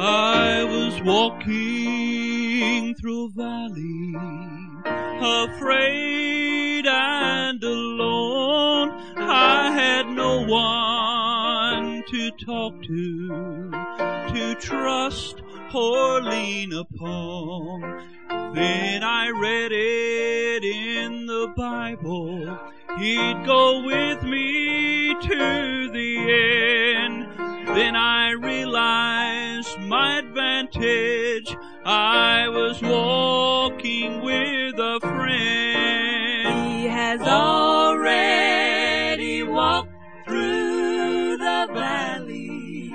I was walking through a valley, afraid and alone. I had no one to talk to trust or lean upon. Then I read it in the Bible, He'd go with me to the end. Then I realized my advantage. I was walking with a friend. He has already walked through the valley.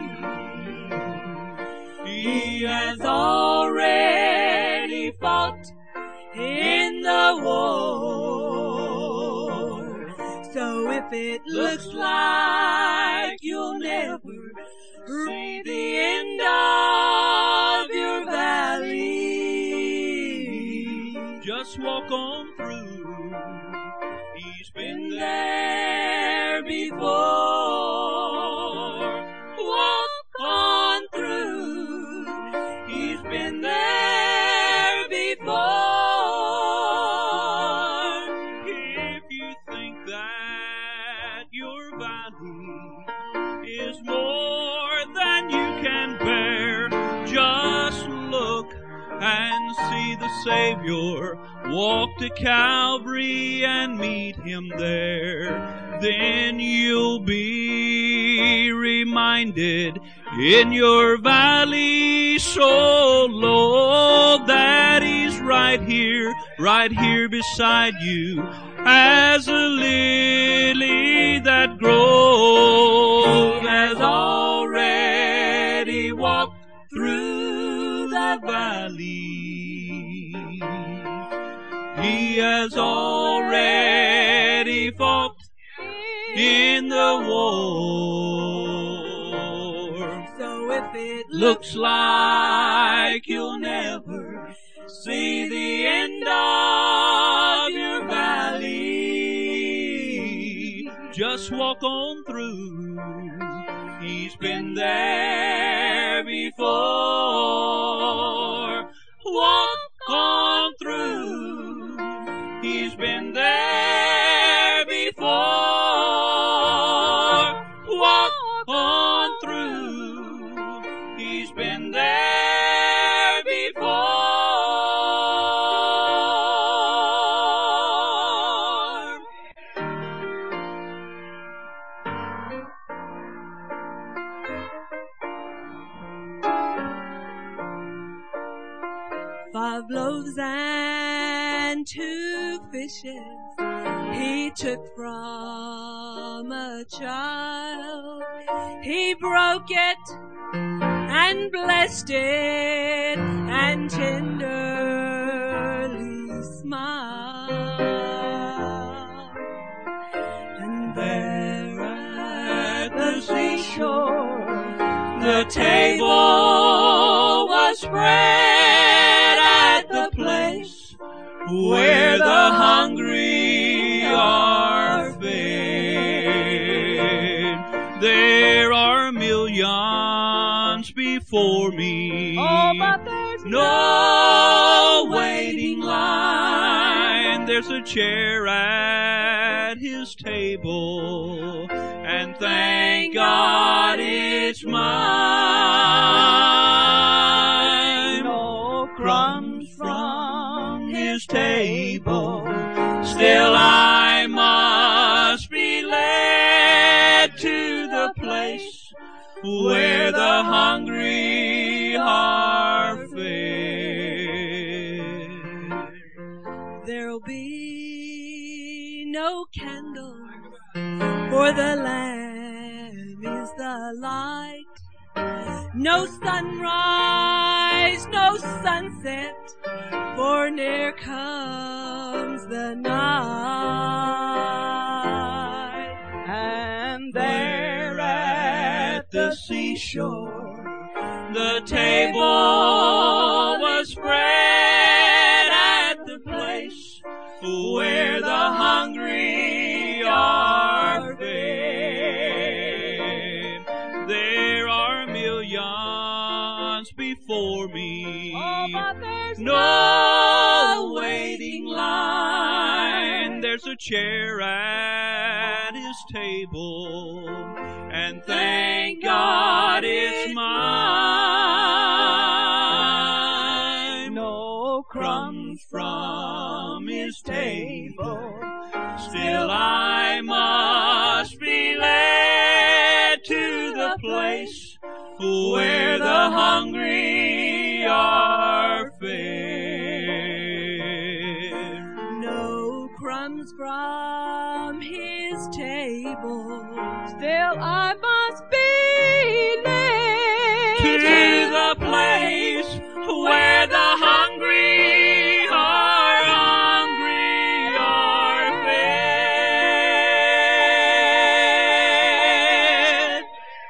He has already fought in the war. So if it looks like you'll never see the end of your valley, just walk on through. He's been there before. Walk on through. He's been there before. If you think that your valley is more than you can bear, just look and see the Savior walk to Calvary and meet Him there. Then you'll be reminded in your valley so low that He's right here beside you as a lily that grows. He has already walked through the valley. He has already fought in the war. So if it looks like you'll never see the end of your valley, just walk on through. He's been there before. Walk on through. He's been there before. Walk on through. He's been there before. Five loaves and 2 fishes He took from a child. He broke it and blessed it and tenderly smiled. And there at the seashore the table was spread at the place where the hungry are fed. There are millions before me. Oh, but there's no waiting line. There's a chair at His table, and thank God it's mine. no Crumbs from His table, still I must be led to the place where the hungry are fed. There'll be no candle, for the Lamb is the light. No sunrise, no sunset, for near comes the night. And there at the seashore The table was spread at the place where the hungry are fed. There are millions once before me. Oh, but there's no waiting line. There's a chair at his table, and thank God it's mine. No Crumbs from his table, still I must be led to the place where the hungry are fed. No crumbs from his table, still I must be led To the place where the hungry are fed.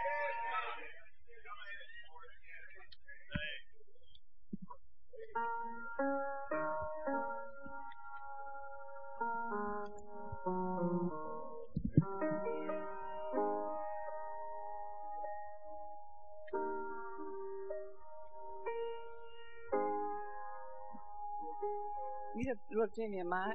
You have to look Jimmy a mic.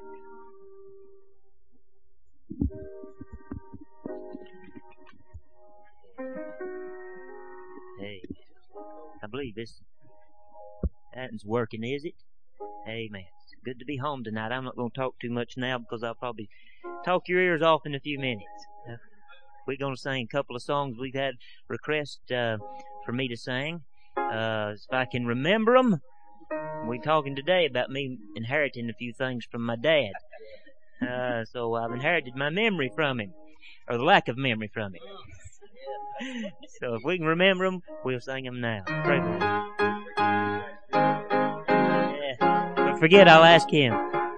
Hey, I believe that ain't working, is it? Hey, man, it's good to be home tonight. I'm not going to talk too much now because I'll probably talk your ears off in a few minutes. We're going to sing a couple of songs we've had requests for me to sing. If I can remember them. We're talking today about me inheriting a few things from my dad. So I've inherited my memory from him, or the lack of memory from him. So if we can remember them, we'll sing them now. Pray for them. Yeah. But forget, I'll ask him.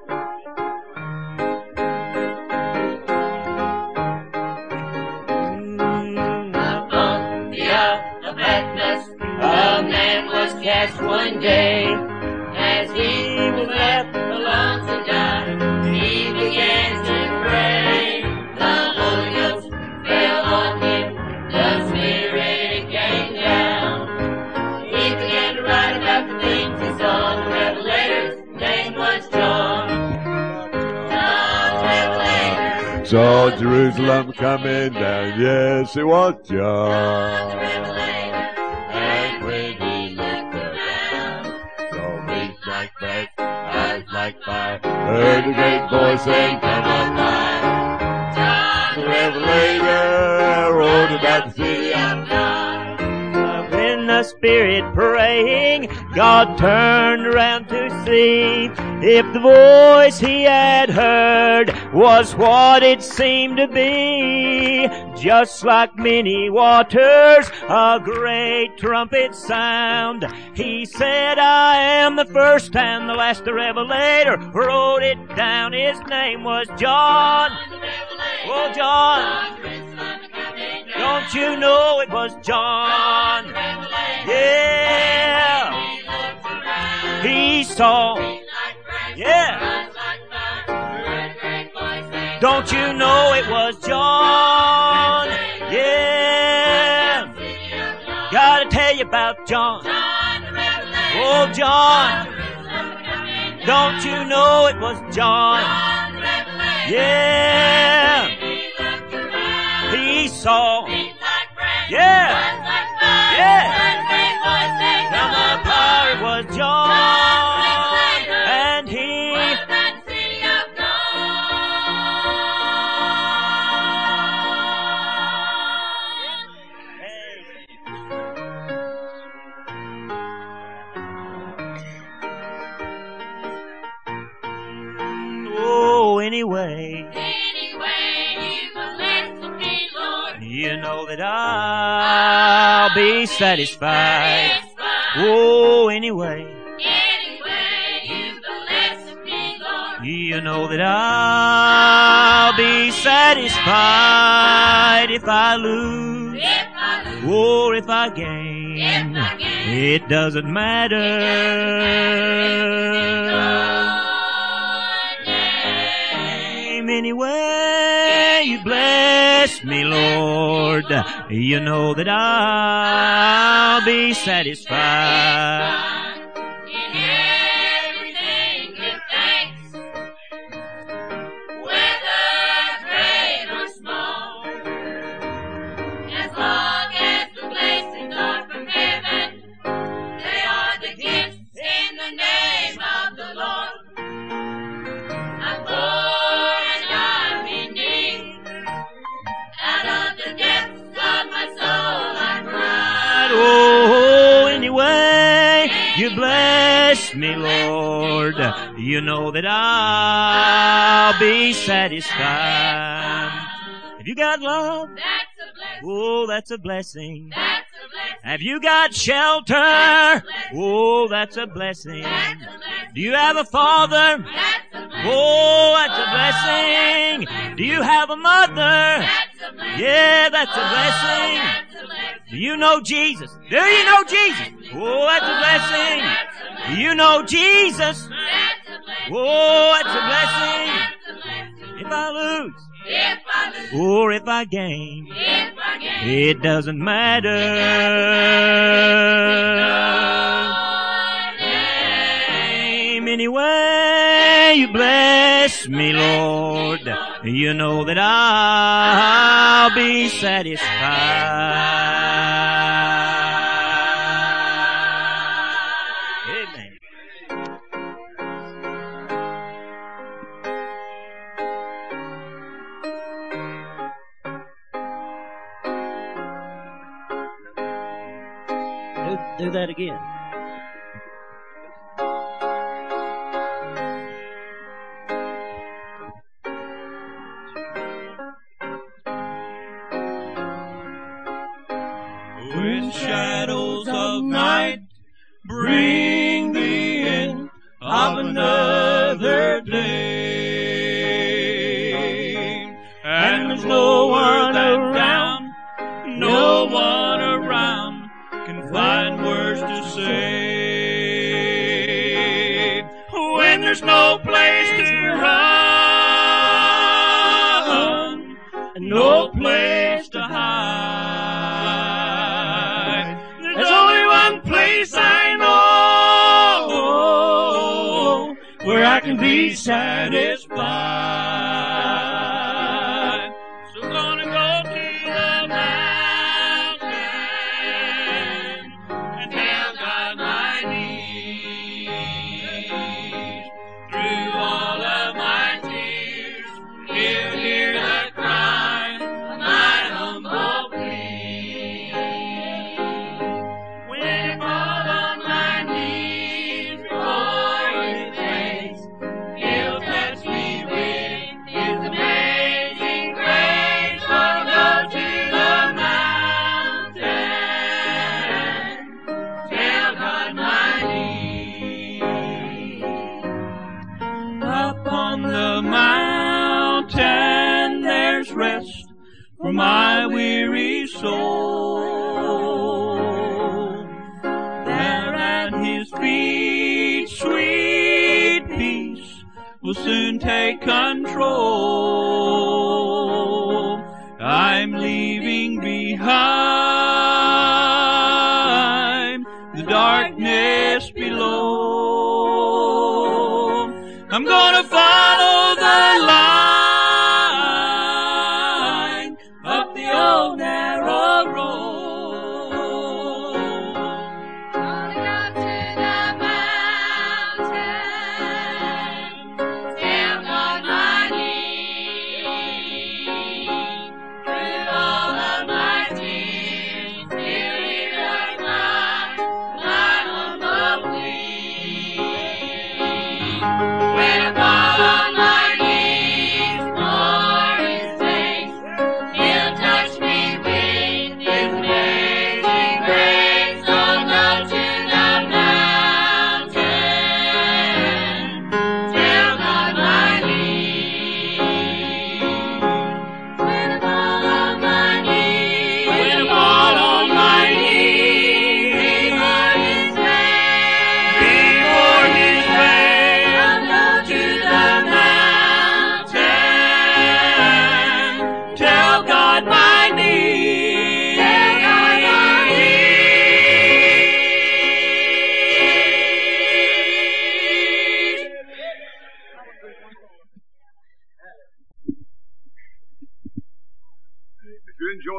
Upon the Isle of Patmos, a man was cast one day. As he was left alone to die, he began to pray. The Holy Ghost fell on him, the Spirit came down. He began to write about the things he saw. The Revelator's name was John. John the Revelator. Saw Jerusalem coming down, yes, it was John the John. Revelator. And when he looked around, Saw feet me like brass, eyes like fire, heard a great voice saying, come on by. John the the Revelator wrote about the city of God. When the Spirit praying, God turned around to see if the voice he had heard was what it seemed to be. Just like many waters, a great trumpet sound. He said, I am the first and the last. The Revelator wrote it down. His name was John. Oh, John. Don't you know it was John? Yeah. He saw. Yeah. Don't you know it was John? Yeah. Gotta tell you about John. Oh, John. Don't you know it was John? Yeah. He saw. Yeah. Yeah. Come on, power, it was John. And he. Oh, anyway. You know that I'll be satisfied. Oh, anyway. You know that I'll be satisfied if I lose or if I gain. It doesn't matter. Anyway, you bless me, Lord, you know that I'll be satisfied. In everything give thanks, whether great or small, as long as the blessings are from heaven, they are the gifts in the name of the Lord. I'm poor and I'm in need, out of the depths of my soul I cry. Oh, anyway, you bless me, Lord, you know that I'll be satisfied. Have you got love? That's a blessing. Oh, that's a blessing. That's a blessing. Have you got shelter? Oh, that's a blessing. That's a blessing. Do you have a father? That's a blessing. Oh, that's a blessing. Do you have a mother? That's a blessing. Yeah, that's a blessing. That's a blessing. Do you know Jesus? Do you know Jesus? Oh, that's a blessing. Do you know Jesus? That's a blessing. Oh, that's a blessing. That's a blessing. If I lose, If I lose, or if I gain, if I gain, it doesn't matter. Anyway, you bless me, Lord, you know that I'll be satisfied. Amen. Do that again. When shadows of night bring the end of another day, and there's no one around, no one around can find words to say. When there's no place to run, and no place to hide, there's only one place I know where I can be satisfied. So gonna go to the mountain and tell God my needs. Through all of my tears, He'll hear the cry of my humble plea. When I fall on my knees before His face, He'll touch me with His amazing grace. I'll go to the mountain, tell God my need. Up on the mountain there's rest for my weary soul. There at His feet sweet peace will soon take control. I'm leaving behind the darkness below. I'm gonna follow the line up the old narrow road. gonna go to the mountain, tell God my need. Through all of my tears, He'll hear the cry, my humble plea. When I fall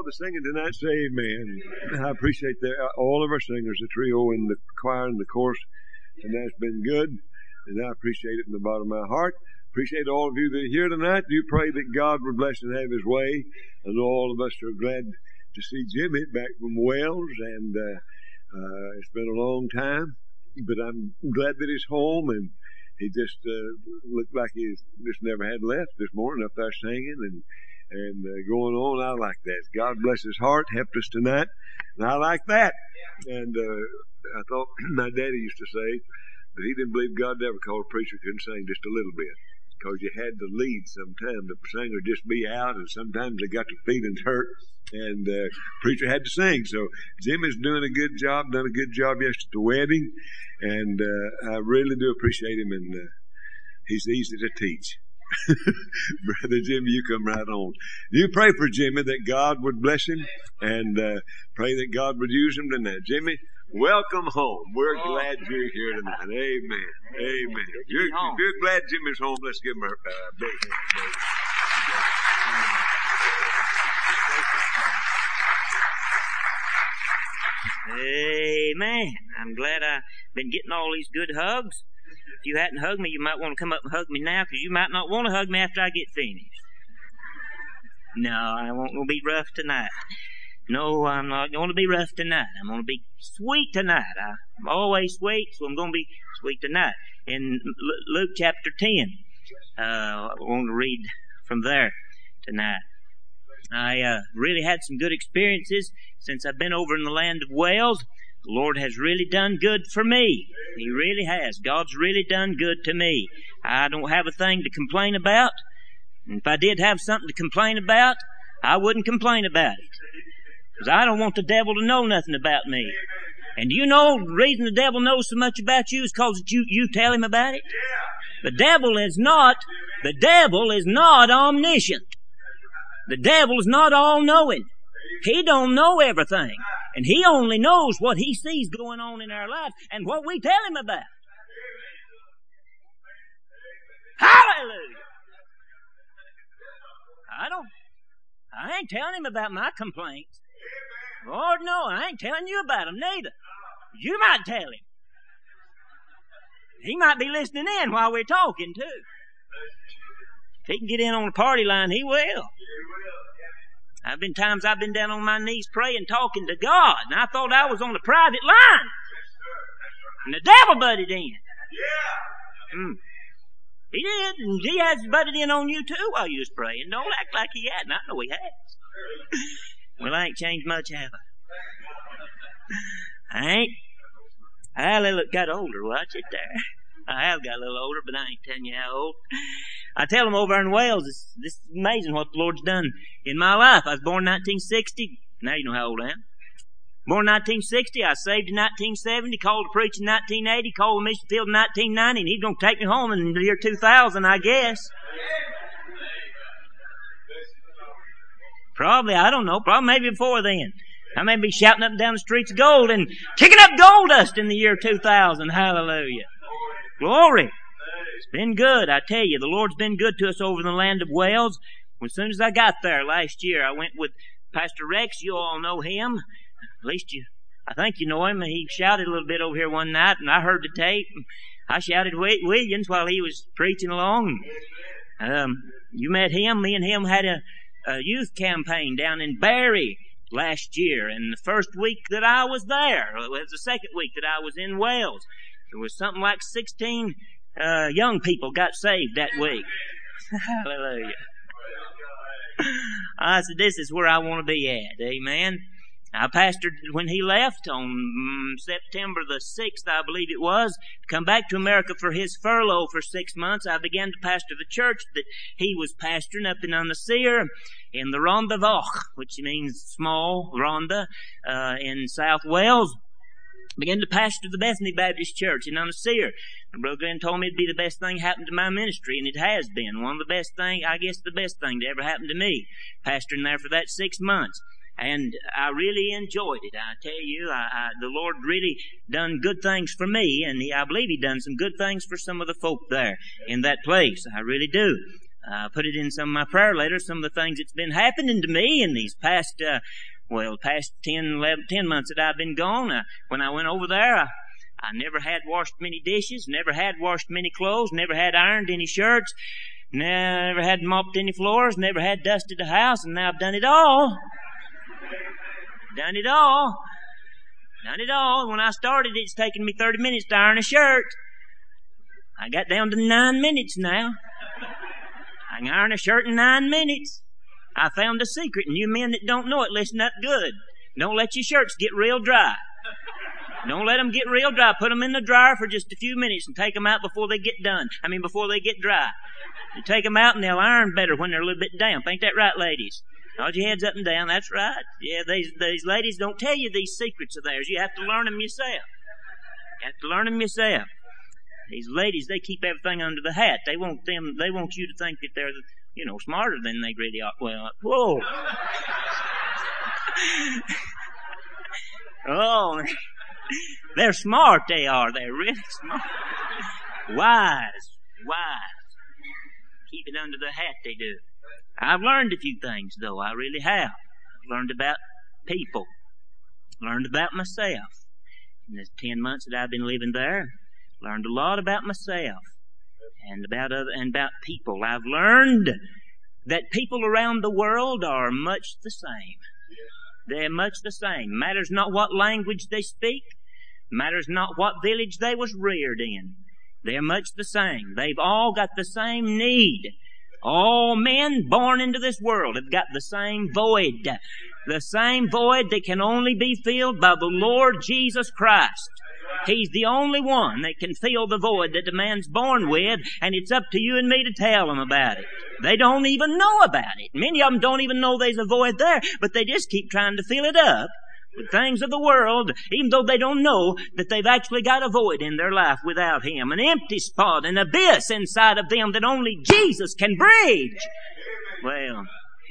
the singing tonight, say amen. I appreciate all of our singers, the trio and the choir and the chorus. Tonight's been good, and I appreciate it from the bottom of my heart. Appreciate all of you that are here tonight. Do pray that God would bless and have His way. I know all of us are glad to see Jimmy back from Wales, and it's been a long time, but I'm glad that he's home, and he just looked like he just never had left this morning up there singing and going on. I like that. God bless his heart, helped us tonight, and I like that. And I thought my daddy used to say that he didn't believe God ever called a preacher couldn't sing just a little bit, because you had to lead sometimes. The singer just be out, and sometimes they got their feelings hurt, and preacher had to sing. So Jimmy's doing a good job, done a good job yesterday at the wedding, and I really do appreciate him, and he's easy to teach. Brother Jimmy, you come right on. You pray for Jimmy that God would bless him, and pray that God would use him tonight. Jimmy, welcome home. We're glad you're here tonight. Amen. Amen. If you're glad Jimmy's home, let's give him a big hand. Amen. I'm glad I've been getting all these good hugs. If you hadn't hugged me, you might want to come up and hug me now, because you might not want to hug me after I get finished. No, I won't going to be rough tonight. No, I'm not going to be rough tonight. I'm going to be sweet tonight. I'm always sweet, so I'm going to be sweet tonight. In Luke chapter 10, I want to read from there tonight. I really had some good experiences since I've been over in the land of Wales. The Lord has really done good for me. He really has. God's really done good to me. I don't have a thing to complain about. And if I did have something to complain about, I wouldn't complain about it, because I don't want the devil to know nothing about me. And you know the reason the devil knows so much about you is because you tell him about it? The devil is not omniscient. The devil is not all-knowing. He don't know everything. And he only knows what he sees going on in our lives and what we tell him about. Hallelujah! I ain't telling him about my complaints. Lord, no, I ain't telling you about them neither. You might tell him. He might be listening in while we're talking, too. If he can get in on the party line, he will. Times I've been down on my knees praying, talking to God, and I thought I was on the private line. And the devil butted in. He did, and he has butted in on you too while you was praying. Don't act like he hadn't. I know he has. Well, I ain't changed much, have I? I ain't. I got older, watch it there. I have got a little older, but I ain't telling you how old. I tell them over in Wales, this is amazing what the Lord's done in my life. I was born in 1960. Now you know how old I am. Born in 1960. I saved in 1970. Called to preach in 1980. Called to mission field in 1990. And he's going to take me home in the year 2000, I guess. Probably, I don't know. Probably maybe before then. I may be shouting up and down the streets of gold and kicking up gold dust in the year 2000. Hallelujah. Glory. It's been good, I tell you. The Lord's been good to us over in the land of Wales. As soon as I got there last year, I went with Pastor Rex. You all know him. At least I think you know him. He shouted a little bit over here one night, and I heard the tape. I shouted Williams while he was preaching along. You met him. Me and him had a youth campaign down in Barrie last year. And the first week that I was there, it was the second week that I was in Wales, there was something like 16 young people got saved that week. Hallelujah. I said, this is where I want to be at. Amen. I pastored when he left on September the 6th, I believe it was, to come back to America for his furlough for 6 months. I began to pastor the church that he was pastoring up in Anasir in the Rhondda Fach, which means small, Rhondda, in South Wales. Began to pastor the Bethany Baptist Church in Anasir. And Brother Glenn told me it'd be the best thing happened to my ministry, and it has been. One of the best things, I guess the best thing to ever happen to me, pastoring there for that 6 months. And I really enjoyed it. I tell you, the Lord really done good things for me, and I believe He done some good things for some of the folk there in that place. I really do. I put it in some of my prayer letters, some of the things that's been happening to me in these past Well, the past 10 months that I've been gone, when I went over there, I never had washed many dishes, never had washed many clothes, never had ironed any shirts, never had mopped any floors, never had dusted the house, and now I've done it all. Done it all. Done it all. When I started, it's taken me 30 minutes to iron a shirt. I got down to 9 minutes now. I can iron a shirt in 9 minutes. I found a secret, and you men that don't know it, listen up good. Don't let your shirts get real dry. Don't let them get real dry. Put them in the dryer for just a few minutes and take them out before they get before they get dry. You take them out and they'll iron better when they're a little bit damp. Ain't that right, ladies? Nod your heads up and down. That's right. Yeah, these ladies don't tell you these secrets of theirs. You have to learn them yourself. You have to learn them yourself. These ladies, they keep everything under the hat. They want you to think that they're, smarter than they really are. Well, whoa. Oh, they're smart, they are. They're really smart. Wise. Keep it under the hat, they do. I've learned a few things, though. I really have. I've learned about people. Learned about myself. In the 10 months that I've been living there, learned a lot about myself and about people. I've learned that people around the world are much the same. They're much the same. Matters not what language they speak. Matters not what village they was reared in. They're much the same. They've all got the same need. All men born into this world have got the same void. The same void that can only be filled by the Lord Jesus Christ. He's the only one that can fill the void that the man's born with, and it's up to you and me to tell them about it. They don't even know about it. Many of them don't even know there's a void there, but they just keep trying to fill it up with things of the world, even though they don't know that they've actually got a void in their life without Him, an empty spot, an abyss inside of them that only Jesus can bridge. Well,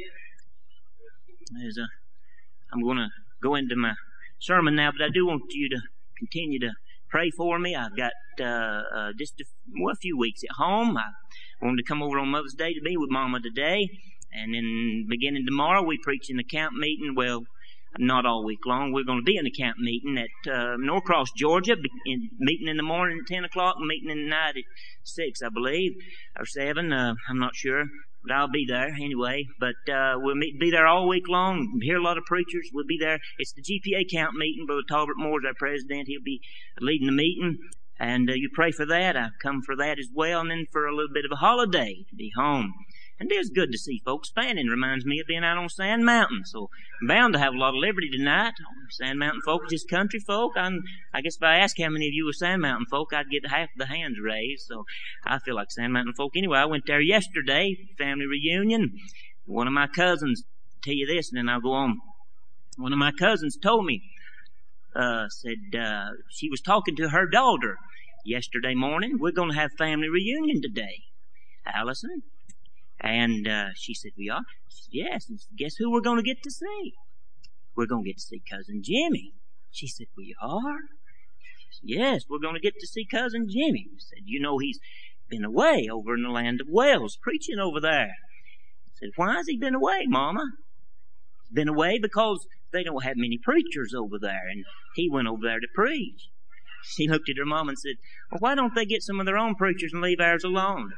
I'm going to go into my sermon now, but I do want you to continue to pray for me. I've got just a few weeks at home. I wanted to come over on Mother's Day to be with Mama today, and then beginning tomorrow we preach in the camp meeting. Well, not all week long. We're going to be in a camp meeting at Norcross, Georgia. Meeting in the morning at 10 o'clock and meeting in the night at 6, I believe, or 7. I'm not sure. But I'll be there anyway. But we'll be there all week long. Hear a lot of preachers. We'll be there. It's the GPA camp meeting. Brother Talbert Moore's our president. He'll be leading the meeting. And you pray for that. I've come for that as well. And then for a little bit of a holiday to be home. And it is good to see folks. Fanning reminds me of being out on Sand Mountain. So I'm bound to have a lot of liberty tonight. Sand Mountain folk, just country folk. I guess if I asked how many of you were Sand Mountain folk, I'd get half the hands raised. So I feel like Sand Mountain folk. Anyway, I went there yesterday, family reunion. One of my cousins, I'll tell you this and then I'll go on. One of my cousins told me, she was talking to her daughter yesterday morning. We're going to have family reunion today, Allison. And she said, we are? She said, yes. And guess who we're going to get to see? We're going to get to see Cousin Jimmy. She said, we are? She said, yes, we're going to get to see Cousin Jimmy. She said, he's been away over in the land of Wales, preaching over there. I said, why has he been away, Mama? He's been away because they don't have many preachers over there, and he went over there to preach. She looked at her mom and said, well, why don't they get some of their own preachers and leave ours alone?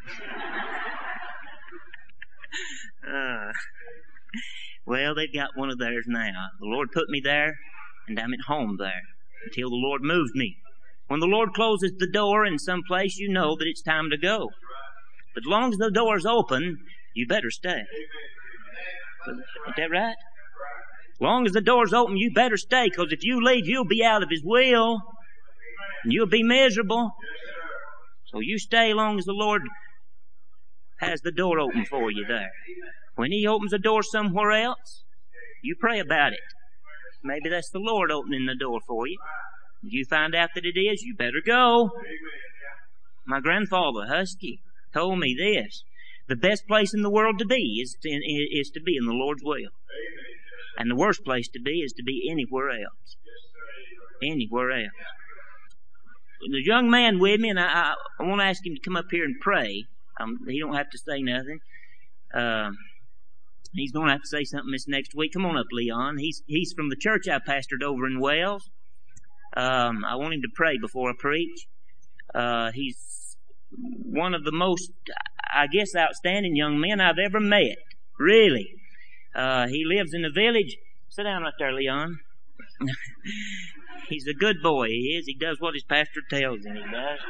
Well, they've got one of theirs now. The Lord put me there, and I'm at home there until the Lord moves me. When the Lord closes the door in some place, you know that it's time to go. But as long as the door's open, you better stay. Is that right? As long as the door's open, you better stay, because if you leave, you'll be out of His will, and you'll be miserable. So you stay as long as the Lord has the door open for you there. When He opens the door somewhere else, you pray about it. Maybe that's the Lord opening the door for you. If you find out that it is, you better go. My grandfather, Husky, told me this. The best place in the world to be is to be in the Lord's will. And the worst place to be is to be anywhere else. Anywhere else. There's a young man with me, and I want to ask him to come up here and pray. He don't have to say nothing. He's going to have to say something this next week. Come on up, Leon. He's from the church I pastored over in Wales. I want him to pray before I preach. He's one of the most, I guess, outstanding young men I've ever met. Really. He lives in a village. Sit down right there, Leon. He's a good boy, he is. He does what his pastor tells him he does.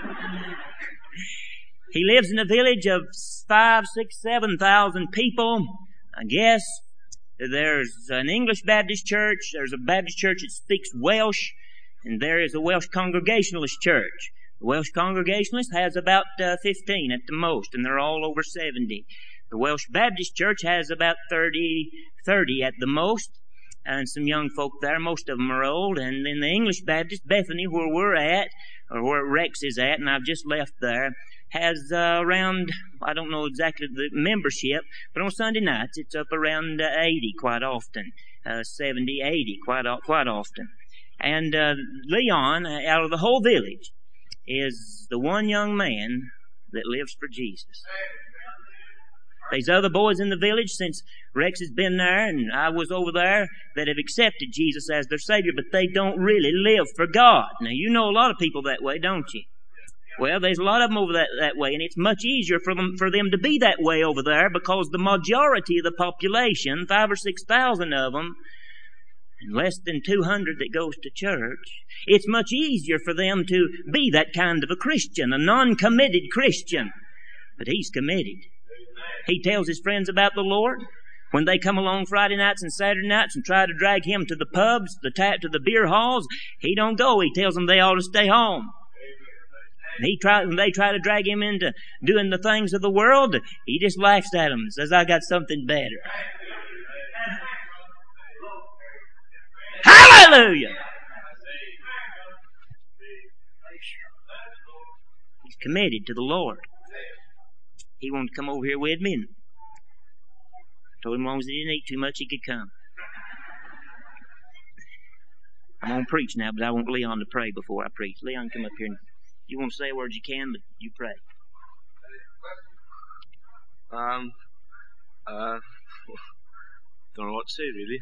He lives in a village of 5, 6, 7,000 people. I guess there's an English Baptist church, there's a Baptist church that speaks Welsh, and there is a Welsh Congregationalist church. The Welsh Congregationalist has about 15 at the most, and they're all over 70. The Welsh Baptist church has about 30 at the most, and some young folk there. Most of them are old. And then the English Baptist, Bethany, where we're at, or where Rex is at, and I've just left there, has around, I don't know exactly the membership, but on Sunday nights it's up around 80 quite often, 70, 80 quite often. And Leon, out of the whole village, is the one young man that lives for Jesus. There's other boys in the village since Rex has been there and I was over there that have accepted Jesus as their Savior, but they don't really live for God. Now, you know a lot of people that way, don't you? Well, there's a lot of them over that way, and it's much easier for them to be that way over there because the majority of the population, 5,000 or 6,000 of them, and less than 200 that goes to church, it's much easier for them to be that kind of a Christian, a non-committed Christian. But he's committed. He tells his friends about the Lord. When they come along Friday nights and Saturday nights and try to drag him to the pubs, to the beer halls, he don't go. He tells them they ought to stay home. When they try to drag him into doing the things of the world, he just laughs at them and says, I got something better. Hallelujah! He's committed to the Lord. He wanted to come over here with me, and I told him as long as he didn't eat too much, he could come. I'm going to preach now, but I want Leon to pray before I preach. Leon, come up here. And you want to say a word, you can, but you pray. Don't know what to say, really.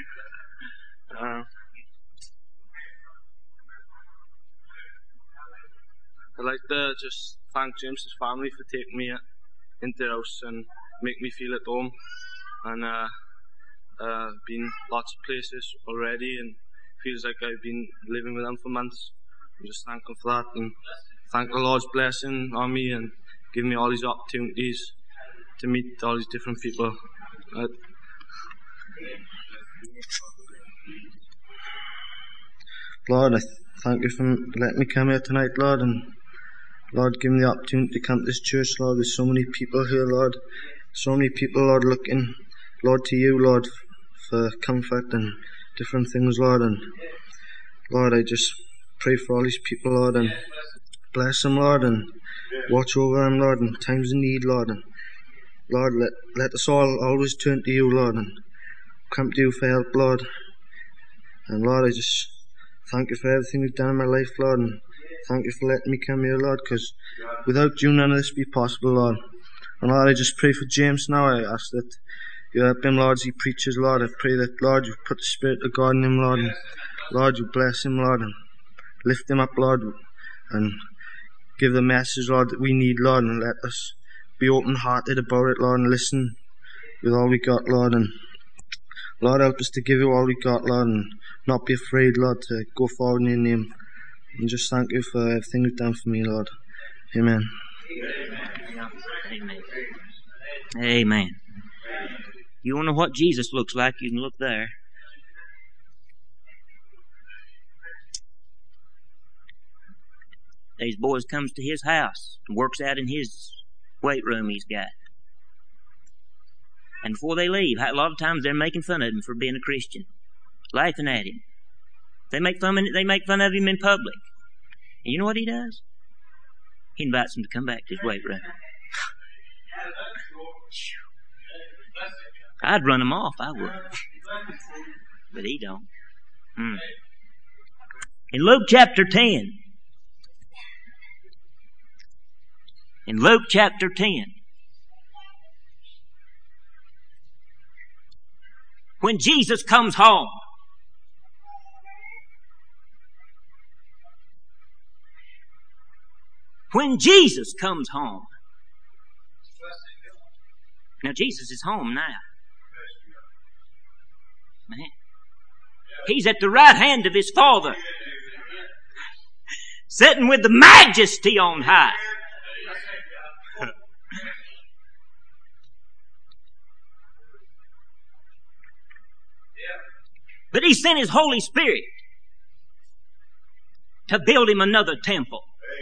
I'd like to just thank James's family for taking me into the house and make me feel at home. And been lots of places already, and feels like I've been living with them for months. I'm just thankful for that, and thank the Lord's blessing on me and giving me all these opportunities to meet all these different people. Lord, I thank you for letting me come here tonight, Lord, and Lord, give me the opportunity to come to this church, Lord. There's so many people here, Lord. So many people, Lord, looking, Lord, to you, Lord, for comfort and different things, Lord. And Lord, I just pray for all these people, Lord, and bless them, Lord, and watch over them, Lord, in times of need, Lord. And Lord, let us all always turn to you, Lord, and come to you for help, Lord. And Lord, I just thank you for everything you've done in my life, Lord, and thank you for letting me come here, Lord, because without you, none of this would be possible, Lord. And Lord, I just pray for James now. I ask that you help him, Lord, as he preaches, Lord. I pray that, Lord, you put the Spirit of God in him, Lord, and Lord, you bless him, Lord, and lift him up, Lord, and give the message, Lord, that we need, Lord, and let us be open-hearted about it, Lord, and listen with all we got, Lord. And Lord, help us to give you all we got, Lord, and not be afraid, Lord, to go forward in your name. And just thank you for everything you've done for me, Lord. Amen. Amen. Amen. You want to know what Jesus looks like? You can look there. These boys comes to his house and works out in his weight room he's got. And before they leave, a lot of times they're making fun of him for being a Christian, laughing at him. They make fun of him in public. And you know what he does? He invites them to come back to his weight room. I'd run him off, I would. But he don't. In Luke chapter 10. In Luke chapter 10. when Jesus comes home. When Jesus comes home. Now Jesus is home now. Man. He's at the right hand of His Father, sitting with the majesty on high. But He sent His Holy Spirit to build Him another temple.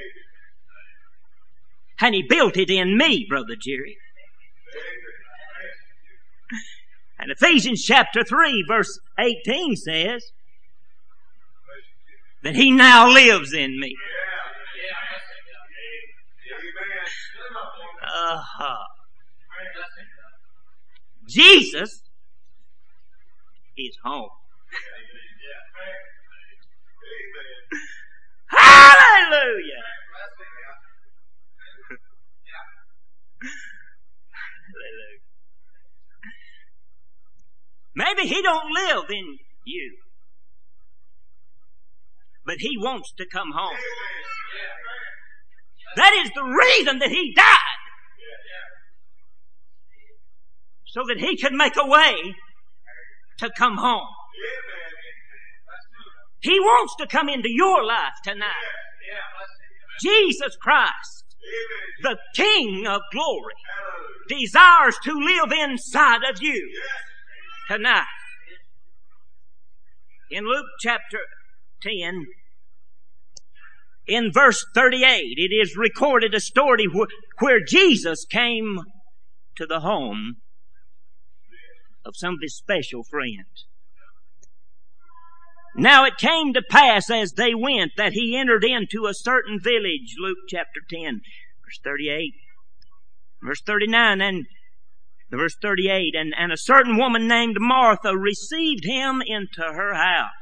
And He built it in me, Brother Jerry. And Ephesians chapter 3 verse 18 says that He now lives in me. Jesus is home. Hallelujah! Maybe He don't live in you, but He wants to come home. That is the reason that He died, so that He could make a way to come home. He wants to come into your life tonight. Jesus Christ, the King of glory, desires to live inside of you tonight. In Luke chapter 10, in verse 38, it is recorded a story where Jesus came to the home of some of His special friends. Now it came to pass as they went that He entered into a certain village. Luke chapter 10, verse 38. Verse 39 and verse 38. And a certain woman named Martha received Him into her house.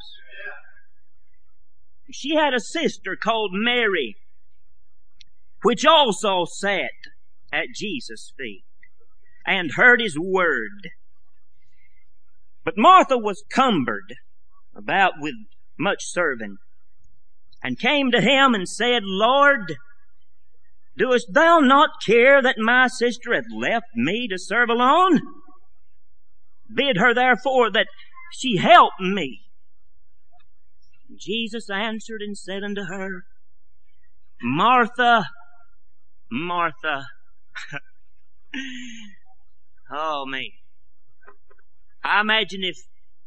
She had a sister called Mary, which also sat at Jesus' feet and heard His word. But Martha was cumbered about with much serving, and came to Him and said, Lord, doest Thou not care that my sister hath left me to serve alone? Bid her therefore that she help me. Jesus answered and said unto her, Martha, Martha. Oh, me. I imagine if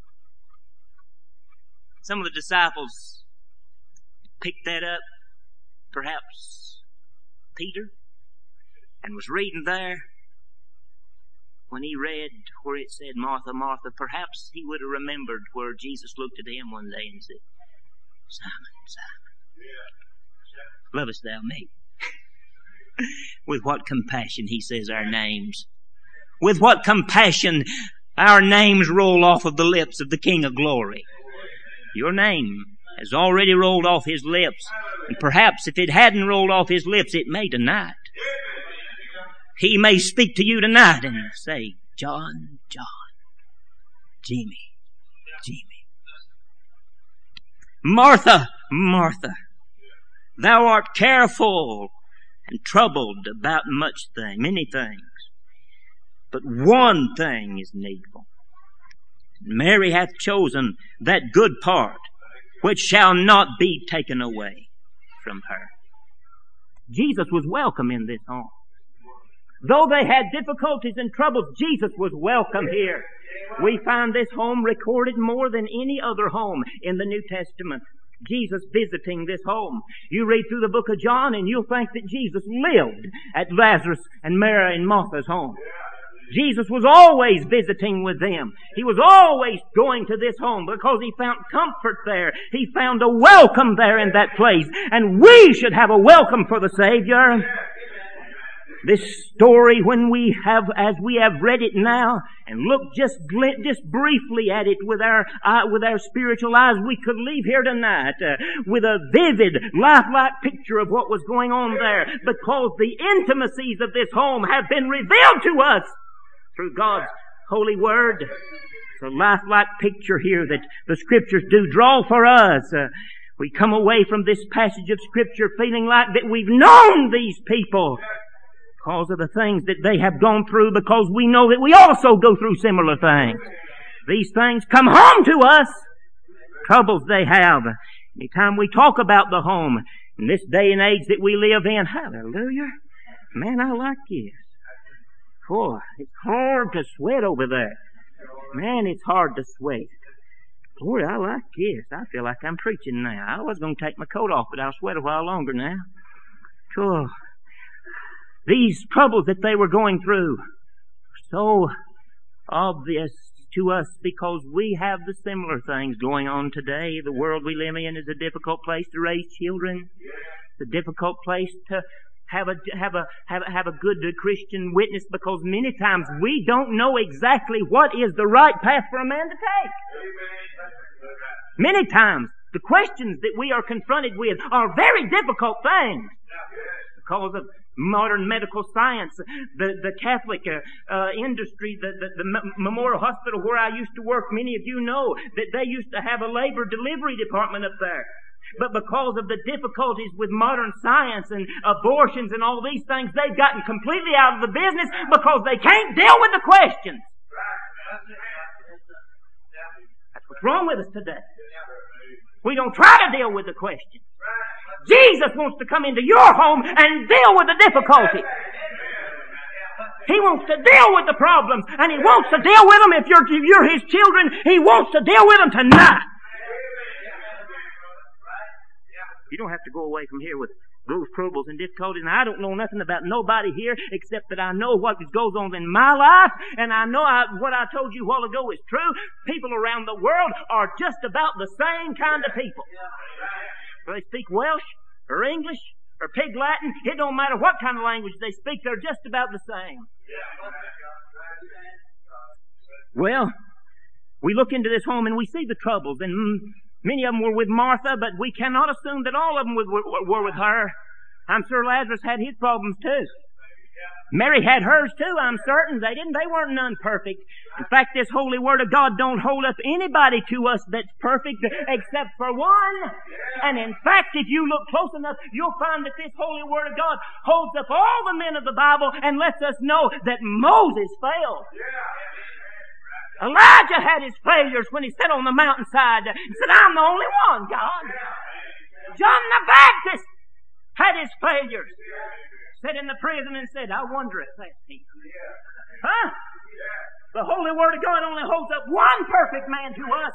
some of the disciples picked that up, perhaps Peter, and was reading there, when he read where it said, Martha, Martha, perhaps he would have remembered where Jesus looked at him one day and said, Simon, Simon, lovest thou me? With what compassion He says our names. With what compassion our names roll off of the lips of the King of glory. Your name has already rolled off His lips. And perhaps if it hadn't rolled off His lips, it may tonight. He may speak to you tonight and say, John, John, Jimmy, Jimmy. Martha, Martha, thou art careful and troubled about many things. But one thing is needful. Mary hath chosen that good part which shall not be taken away from her. Jesus was welcome in this home. Though they had difficulties and troubles, Jesus was welcome here. We find this home recorded more than any other home in the New Testament. Jesus visiting this home. You read through the book of John and you'll think that Jesus lived at Lazarus and Mary and Martha's home. Jesus was always visiting with them. He was always going to this home because He found comfort there. He found a welcome there in that place. And we should have a welcome for the Savior. This story, as we have read it now, and look just briefly at it with our spiritual eyes, we could leave here tonight with a vivid, lifelike picture of what was going on there, because the intimacies of this home have been revealed to us through God's holy word. It's a lifelike picture here that the Scriptures do draw for us. We come away from this passage of Scripture feeling like that we've known these people because of the things that they have gone through, because we know that we also go through similar things. These things come home to us, troubles they have. Anytime we talk about the home, in this day and age that we live in, hallelujah, man, I like this. Boy, it's hard to sweat over there. Man, it's hard to sweat. Boy, I like this. I feel like I'm preaching now. I was going to take my coat off, but I'll sweat a while longer now. Cool. These troubles that they were going through are so obvious to us because we have the similar things going on today. The world we live in is a difficult place to raise children. It's a difficult place to have a good Christian witness, because many times we don't know exactly what is the right path for a man to take. Many times the questions that we are confronted with are very difficult things because of modern medical science, the Catholic industry, the Memorial Hospital where I used to work. Many of you know that they used to have a labor delivery department up there. But because of the difficulties with modern science and abortions and all these things, they've gotten completely out of the business because they can't deal with the questions. That's what's wrong with us today. We don't try to deal with the questions. Jesus wants to come into your home and deal with the difficulty. He wants to deal with the problems, and He wants to deal with them if you're His children. He wants to deal with them tonight. You don't have to go away from here with those troubles and difficulties. And I don't know nothing about nobody here except that I know what goes on in my life, and I know what I told you a while ago is true. People around the world are just about the same kind of people. Whether they speak Welsh or English or Pig Latin, it don't matter what kind of language they speak, they're just about the same. Well, we look into this home and we see the troubles, and many of them were with Martha, but we cannot assume that all of them were with her. I'm sure Lazarus had his problems too. Mary had hers too, I'm certain. They weren't none perfect. In fact, this holy Word of God don't hold up anybody to us that's perfect except for one. And in fact, if you look close enough, you'll find that this holy Word of God holds up all the men of the Bible and lets us know that Moses failed. Elijah had his failures when he sat on the mountainside and said, I'm the only one, God. John the Baptist had his failures. Sat in the prison and said, I wonder if that's he. Huh? The Holy Word of God only holds up one perfect man to us.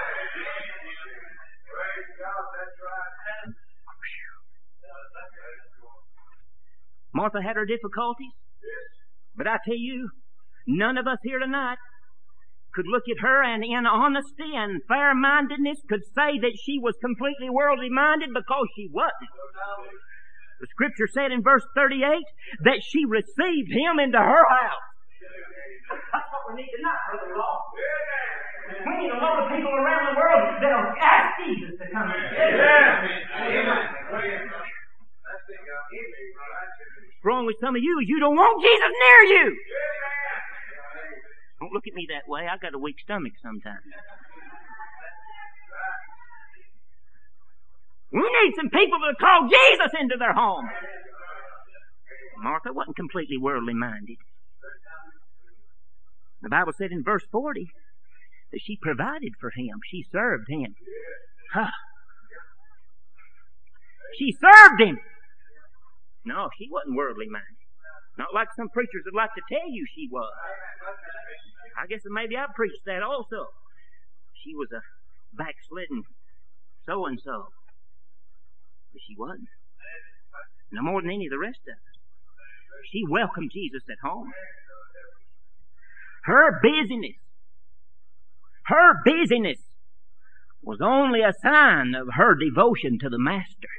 Martha had her difficulties, but I tell you, none of us here tonight could look at her and in honesty and fair-mindedness could say that she was completely worldly minded, because she wasn't. The Scripture said in verse 38 that she received Him into her house. That's what we need tonight, Brother Law. We need a lot of people around the world that'll ask Jesus to come in. What's wrong with some of you is you don't want Jesus near you. Don't look at me that way. I've got a weak stomach sometimes. We need some people to call Jesus into their home. Martha wasn't completely worldly minded. The Bible said in verse 40 that she provided for Him. She served Him. Huh. She served Him. No, she wasn't worldly minded. Not like some preachers would like to tell you she was. I guess maybe I preached that also. She was a backslidden so-and-so. But she wasn't. No more than any of the rest of us. She welcomed Jesus at home. Her busyness was only a sign of her devotion to the Master.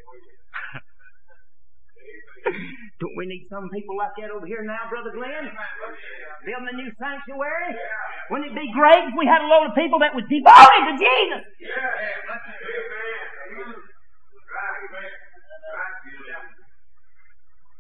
Don't we need some people like that over here now, Brother Glenn? Building a new sanctuary? Wouldn't it be great if we had a load of people that was devoted to Jesus?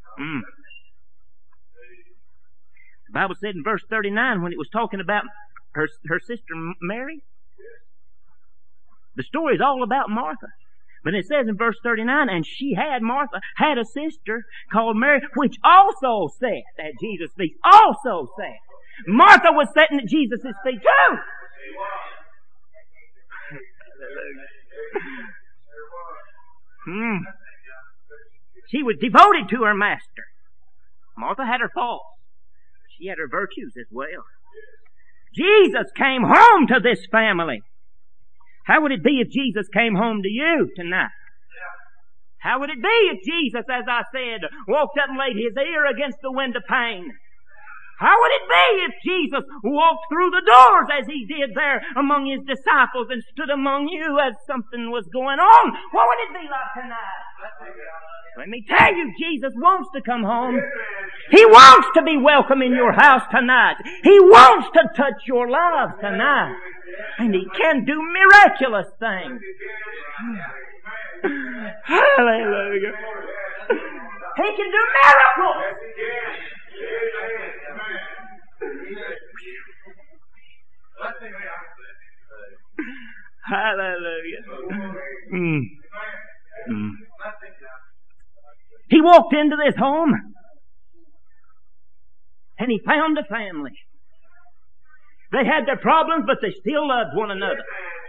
The Bible said in verse 39, when it was talking about her sister Mary? The story is all about Martha. But it says in verse 39, and Martha had a sister called Mary, which also sat at Jesus' feet. Also sat. Martha was sitting at Jesus' feet too. She was devoted to her master. Martha had her faults. She had her virtues as well. Jesus came home to this family. How would it be if Jesus came home to you tonight? How would it be if Jesus, as I said, walked up and laid his ear against the window pane? How would it be if Jesus walked through the doors as he did there among his disciples and stood among you as something was going on? What would it be like tonight? Let me tell you, Jesus wants to come home. He wants to be welcome in your house tonight. He wants to touch your lives tonight. And he can do miraculous things. Hallelujah. He can do miracles. Hallelujah. He walked into this home and he found a family. They had their problems, but they still loved one another.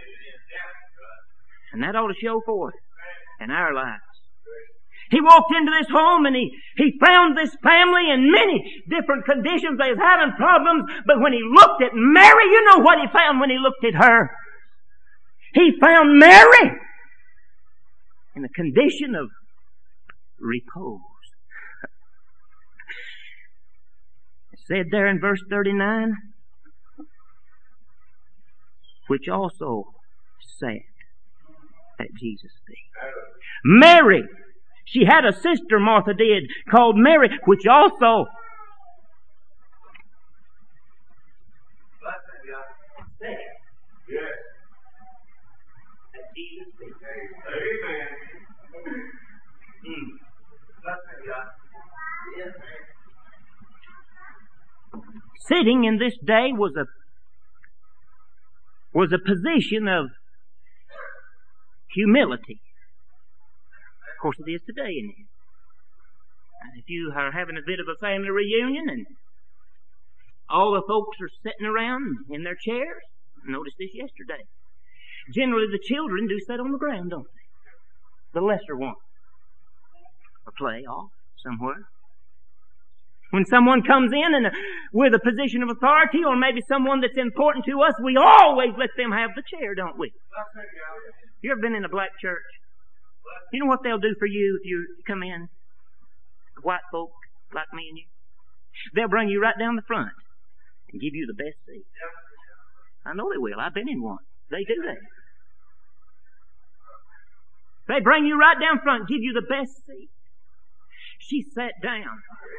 And that ought to show forth in our lives. He walked into this home and he found this family in many different conditions. They was having problems, but when he looked at Mary, you know what he found when he looked at her? He found Mary in a condition of repose. It said there in verse 39, which also sat at Jesus' feet. Mary, she had a sister, Martha did, called Mary, which also sat at Jesus' feet. Amen. Sitting in this day was a position of humility. Of course it is today, isn't it? And if you are having a bit of a family reunion and all the folks are sitting around in their chairs, I noticed this yesterday. Generally the children do sit on the ground, don't they? The lesser ones. Or play off somewhere. When someone comes in and with a position of authority, or maybe someone that's important to us, we always let them have the chair, don't we? You ever been in a black church? You know what they'll do for you if you come in? White folk like me and you. They'll bring you right down the front and give you the best seat. I know they will. I've been in one. They do that. They bring you right down front and give you the best seat. She sat down.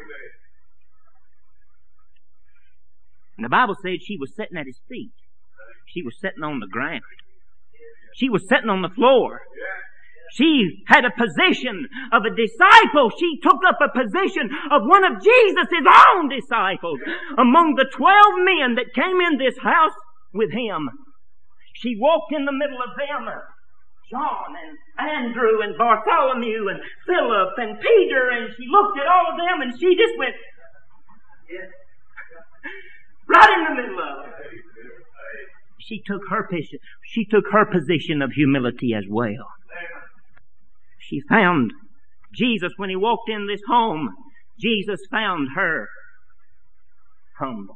And the Bible said she was sitting at his feet. She was sitting on the ground. She was sitting on the floor. She had a position of a disciple. She took up a position of one of Jesus' own disciples among the 12 men that came in this house with him. She walked in the middle of them. John and Andrew and Bartholomew and Philip and Peter, and she looked at all of them and she just went right in the middle of them. She took her position of humility as well. She found Jesus when he walked in this home. Jesus found her humble.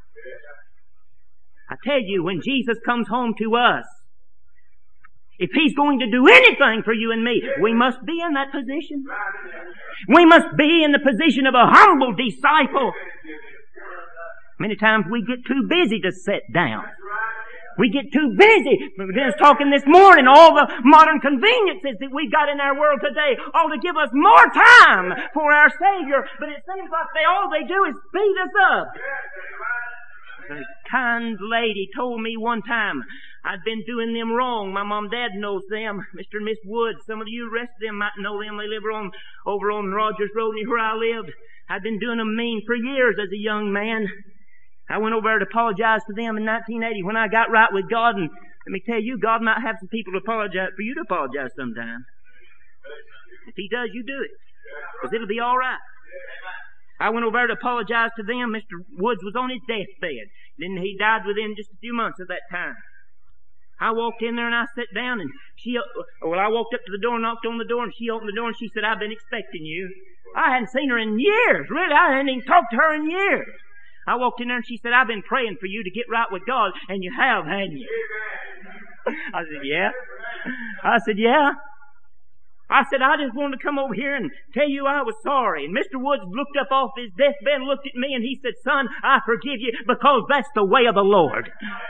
I tell you, when Jesus comes home to us, if he's going to do anything for you and me, we must be in that position. We must be in the position of a humble disciple. Many times we get too busy to sit down. We get too busy. We were just talking this morning, all the modern conveniences that we've got in our world today ought to give us more time for our Savior, but it seems like all they do is speed us up. A kind lady told me one time I'd been doing them wrong. My mom and dad knows them. Mr. and Miss Wood, some of you rest of them might know them. They live over on Rogers Road near where I lived. I'd been doing them mean for years as a young man. I went over there to apologize to them in 1980 when I got right with God, and let me tell you, God might have some people to apologize for you to apologize sometime. If He does, you do it, because it'll be all right. I went over there to apologize to them. Mr. Woods was on his deathbed. Then he died within just a few months of that time. I walked in there and I sat down, and I walked up to the door, knocked on the door, and she opened the door and she said, "I've been expecting you." I hadn't seen her in years, really. I hadn't even talked to her in years. I walked in there and she said, "I've been praying for you to get right with God, and you have, hadn't you?" I said, "Yeah." I said, "Yeah." I said, "I just wanted to come over here and tell you I was sorry." And Mr. Woods looked up off his deathbed and looked at me and he said, "Son, I forgive you because that's the way of the Lord."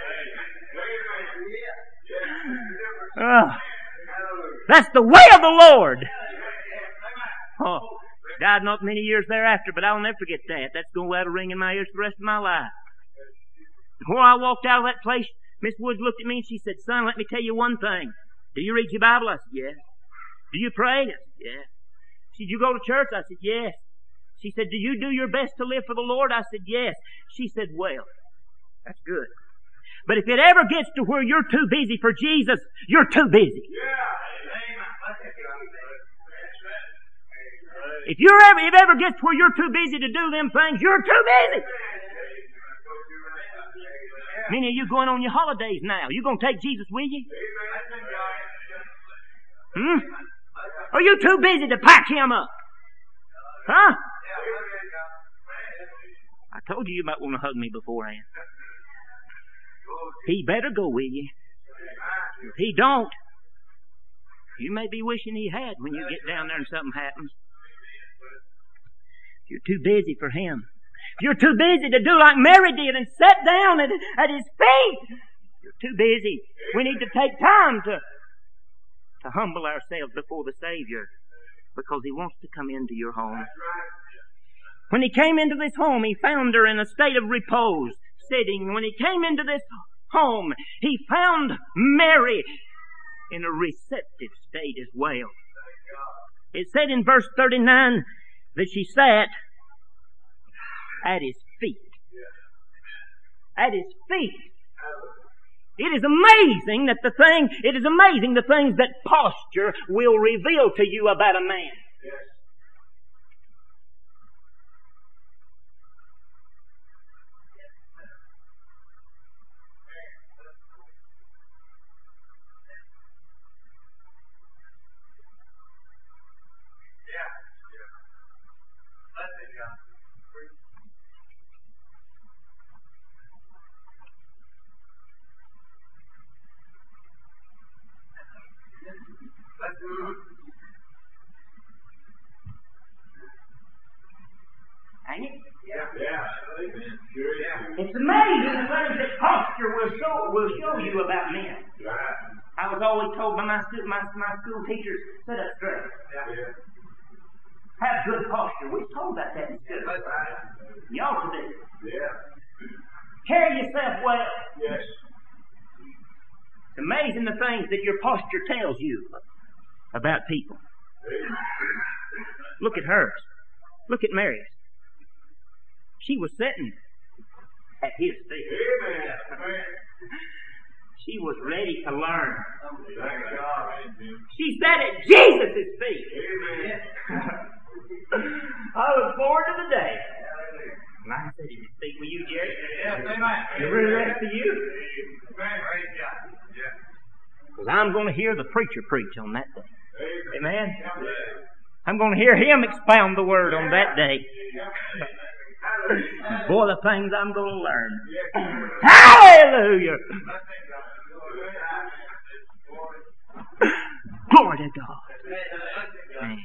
That's the way of the Lord. Oh, died not many years thereafter, but I'll never forget that. That's going to ring in my ears for the rest of my life. Before I walked out of that place, Miss Woods looked at me and she said, "Son, let me tell you one thing. Do you read your Bible?" I said, "Yeah." "Do you pray?" I said, "Yeah." She said, "You go to church?" I said, "Yes." She said, "Do you do your best to live for the Lord?" I said, "Yes." She said, "Well, that's good. But if it ever gets to where you're too busy for Jesus, you're too busy. If it ever gets to where you're too busy to do them things, you're too busy." Many of you going on your holidays now. You going to take Jesus with you? Are you too busy to pack Him up? Huh? I told you might want to hug me beforehand. He better go with you. If He don't, you may be wishing He had when you get down there and something happens. If you're too busy for Him, if you're too busy to do like Mary did and sit down at His feet, you're too busy. We need to take time to humble ourselves before the Savior, because He wants to come into your home. When He came into this home, He found her in a state of repose, sitting. When He came into this home, He found Mary in a receptive state as well. It said in verse 39 that she sat at His feet. At His feet. It is amazing the things that posture will reveal to you about a man. Ain't it? It's amazing the things that posture will show you about men. I was always told by my school teachers, sit up straight. Have good posture. We was told about that in school. You ought to do. Carry yourself well. It's amazing the things that your posture tells you about people. Look at hers. Look at Mary's. She was sitting at His feet. She was ready to learn. She sat at Jesus' feet. I look forward to the day when I sit at His feet. Will you, Jerry? The rest of you? Because I'm going to hear the preacher preach on that day. Amen? I'm going to hear him expound the Word on that day. Boy, the things I'm going to learn. Hallelujah! Glory to God. Man.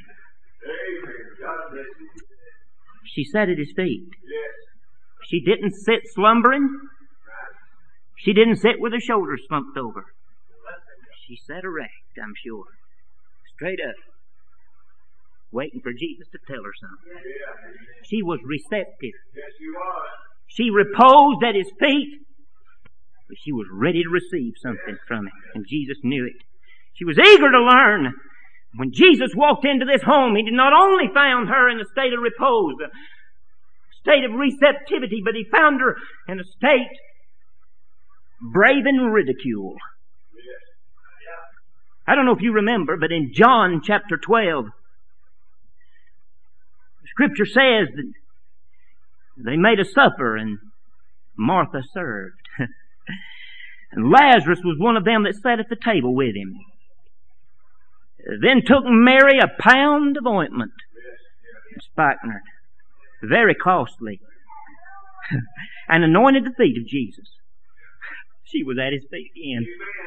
She sat at His feet. She didn't sit slumbering. She didn't sit with her shoulders slumped over. She sat erect, I'm sure. Straight up. Waiting for Jesus to tell her something. She was receptive. She reposed at His feet, but she was ready to receive something from Him, and Jesus knew it. She was eager to learn. When Jesus walked into this home, He did not only found her in a state of repose, a state of receptivity, but he found her in a state braving ridicule. I don't know if you remember, but in John chapter 12, Scripture says that they made a supper and Martha served. And Lazarus was one of them that sat at the table with him. Then took Mary a pound of ointment, spikenard, very costly, and anointed the feet of Jesus. She was at his feet again.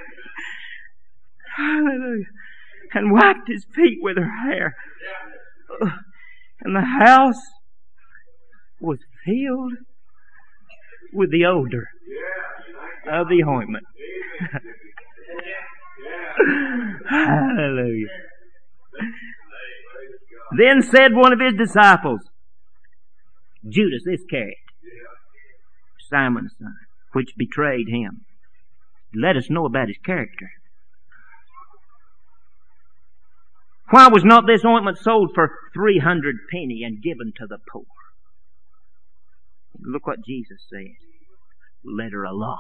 Hallelujah. And wiped his feet with her hair. And the house was filled with the odor of the ointment. Hallelujah. Then said one of his disciples, Judas Iscariot, Simon's son, which betrayed him. Let us know about his character. Why was not this ointment sold for 300 penny and given to the poor? Look what Jesus said. Let her alone.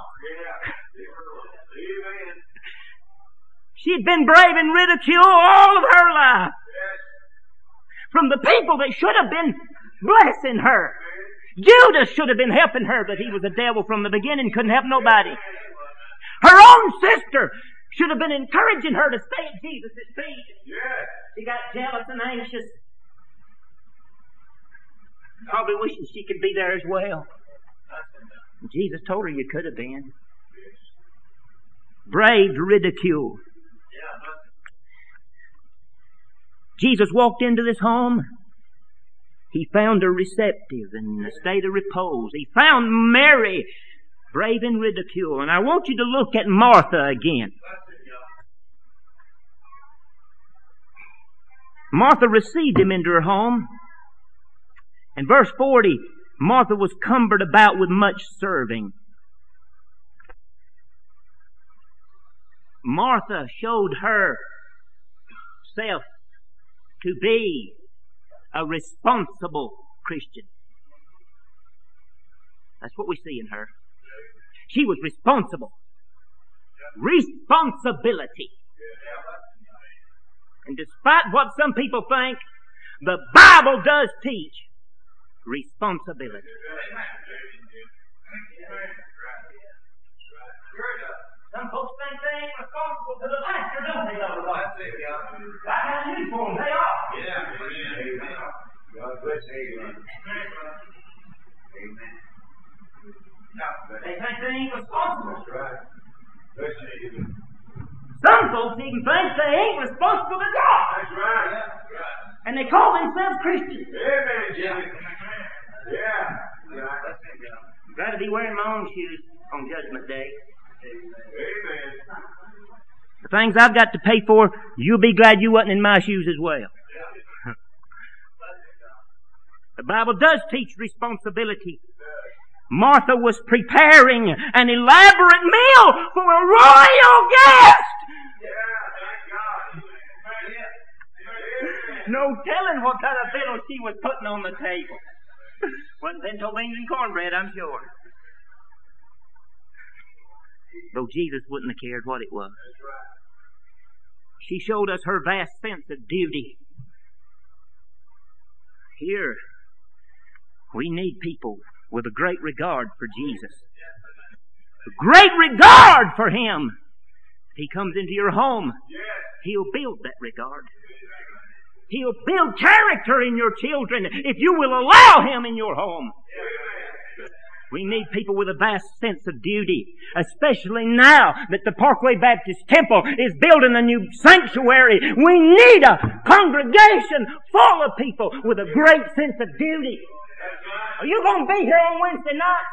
She had been braving ridicule all of her life. From the people that should have been blessing her. Judas should have been helping her, but he was a devil from the beginning, couldn't help nobody. Her own sister should have been encouraging her to stay at Jesus' feet. She got jealous and anxious. Probably wishing she could be there as well. Jesus told her you could have been. Braved ridicule. Jesus walked into this home. He found her receptive in a state of repose. He found Mary braving ridicule. And I want you to look at Martha again. Martha received him into her home. In verse 40, Martha was cumbered about with much serving. Martha showed herself to be a responsible Christian. That's what we see in her. She was responsible. Responsibility. And despite what some people think, the Bible does teach responsibility. Some folks think they ain't responsible to the pastor, don't they? I got news for them. They are. God bless you. Amen. They think they ain't responsible. That's right. Some folks even think they ain't responsible to God. That's right. And they call themselves Christians. Amen, Jimmy. Yeah. I've got to be wearing my own shoes on Judgment Day. Amen. The things I've got to pay for, you'll be glad you wasn't in my shoes as well. The Bible does teach responsibility. Martha was preparing an elaborate meal for a royal guest. No telling what kind of fiddle she was putting on the table. Wasn't pinto beans and cornbread, I'm sure. Though Jesus wouldn't have cared what it was. She showed us her vast sense of duty. Here, we need people with a great regard for Jesus. A great regard for Him. If He comes into your home, He'll build that regard. He'll build character in your children if you will allow Him in your home. We need people with a vast sense of duty, especially now that the Parkway Baptist Temple is building a new sanctuary. We need a congregation full of people with a great sense of duty. Are you going to be here on Wednesday night?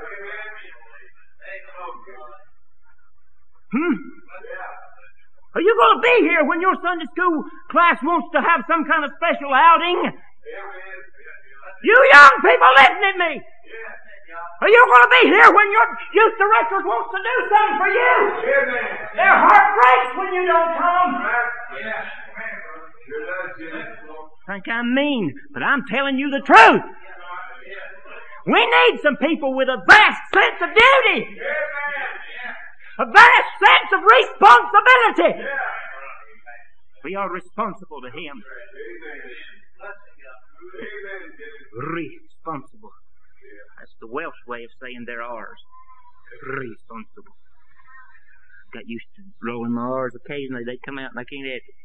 Are you going to be here when your Sunday school class wants to have some kind of special outing? You young people, listen at me. Are you going to be here when your youth directors wants to do something for you? Their heart breaks when you don't come. Think I'm mean, but I'm telling you the truth. We need some people with a vast sense of duty. A vast sense of responsibility. We are responsible to Him. Responsible. That's the Welsh way of saying they're ours. Responsible. Got used to rolling my R's occasionally. They come out and I can't have it.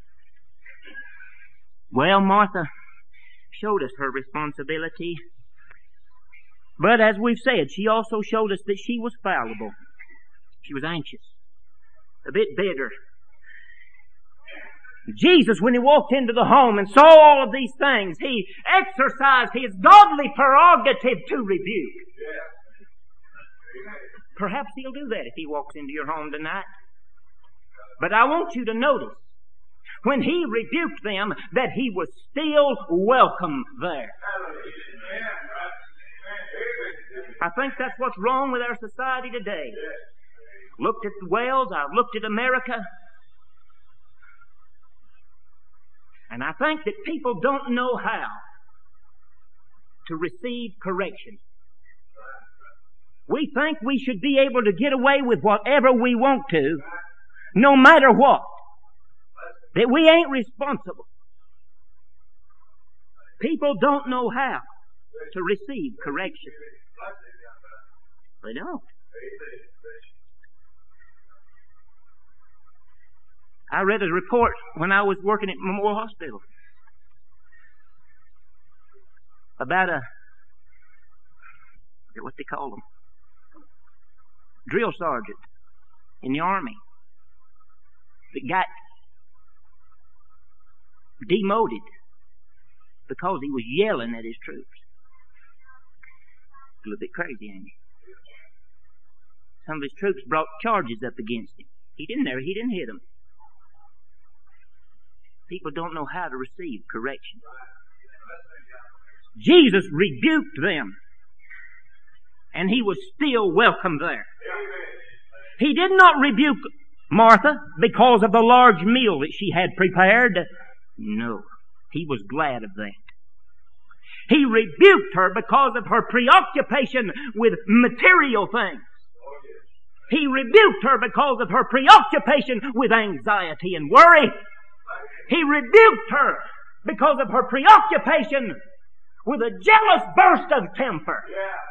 Well, Martha showed us her responsibility. But as we've said, she also showed us that she was fallible. She was anxious. A bit bitter. Jesus, when He walked into the home and saw all of these things, He exercised His godly prerogative to rebuke. Perhaps He'll do that if He walks into your home tonight. But I want you to notice, when He rebuked them, that He was still welcome there. I think that's what's wrong with our society today. Looked at Wales, I've looked at America, and I think that people don't know how to receive correction. We think we should be able to get away with whatever we want to, no matter what. That we ain't responsible. People don't know how to receive correction. They don't. I read a report when I was working at Memorial Hospital about what they call them, drill sergeant in the Army that got demoted because he was yelling at his troops. A little bit crazy, ain't he? Some of his troops brought charges up against him. He didn't hit them. People don't know how to receive correction. Jesus rebuked them, and He was still welcome there. He did not rebuke Martha because of the large meal that she had prepared. No, He was glad of that. He rebuked her because of her preoccupation with material things. He rebuked her because of her preoccupation with anxiety and worry. He rebuked her because of her preoccupation with a jealous burst of temper.